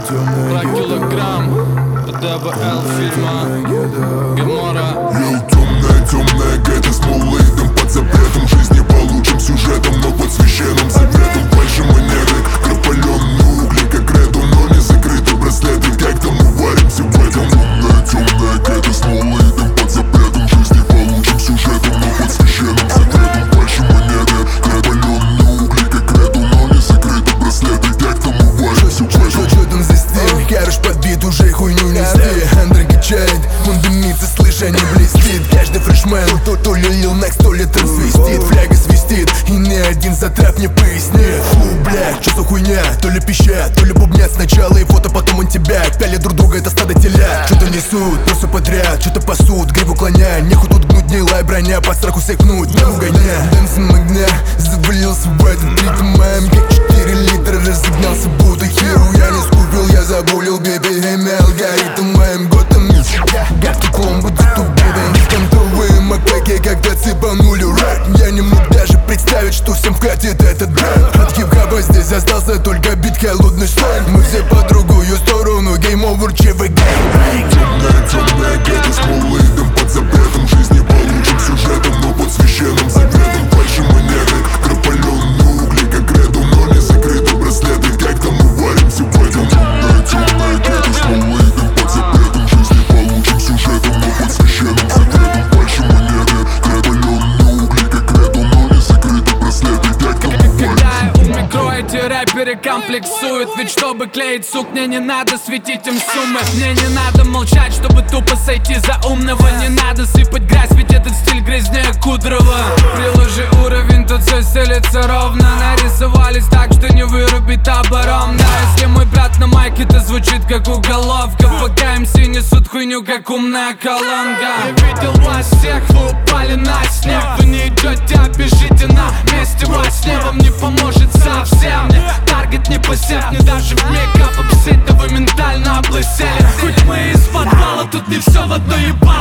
Про килограмм ДВЛ фильма Гемора. Темная гэта с муллейтом под запретом. Жизни получим сюжетом, но под священным секретом. Дальше манеры, кропаленные угли, как реду, но не закрыты браслеты. Как-то мы варимся в этом. Темная гэта с муллейтом под запретом. Жизни получим сюжетом, но под священным секретом. Дальше манеры, кропаленные угли, как реду, но не закрыты браслеты. Как-то мы варимся в этом. Что там за стиль? Хорош подбит, уже хуйню нести. Андер качает, он дымится, слышь, а не блестит. Каждый фрешмен, то ли Lil Nex, то ли трансвестит. Фляга свистит, и ни один затрап не пояснит. Фу, блядь, что за хуйня? То ли пищат, то ли бубнят. Сначала и фото, потом он тебя. Пяли друг друга, это стадо телят. Что-то несут, но все подряд, что-то пасут, гриву клоня. Нехуй тут гнуть, гнилая броня, по страху секнуть, не угоня. Дэнсом огня, завалился в этот ритм моим. Как 4 литра разогнался, будто херу. Я не скупил, я загулил, BPM, алгоритм моим готом. Гадкий клон, буду тупым. Контовые макаки, когда цепанули рэп. Я не мог даже представить, что всем вкатит этот рэп. От хип-хопа здесь остался только бит, холодный сленг. Мы все по другую сторону, game over, ЧВГ. Темная гэта с муллейтом под запретом. Жизни получим сюжетом, но под священным секретом. Дальше манеры, кропаленные угли, как реду, но не закрыты браслеты. Как-то мы варимся в этом. Темная гэта с муллейтом под запретом. Жизни получим сюжетом, но под священным секретом. Дальше манеры, кропаленные угли, как реду, но не закрыты браслеты. Как-то мы Когда я варимся. ум микро, эти рэперы комплексуют. Ведь чтобы клеить сук, мне не надо светить им суммы. Мне не надо молчать, чтобы тупо сойти за умного. Не надо сыпать грязь, ведь этот стиль грязнее Кудрова. Приложи уровень, тут все стелится ровно. Нарисовались так, что не вырубит оборон. Да, если мой брат на майке, то звучит как уголовка. Пока МС несут хуйню, как умная колонка. Я видел вас всех, вы упали на снег. Вы не идете, а бежите на месте во сне. Вам не поможет совсем, мне таргет не посев. Не даже мейкап обсеть, да вы ментально облысели. Хоть мы из подвала, тут не все в одной ебаной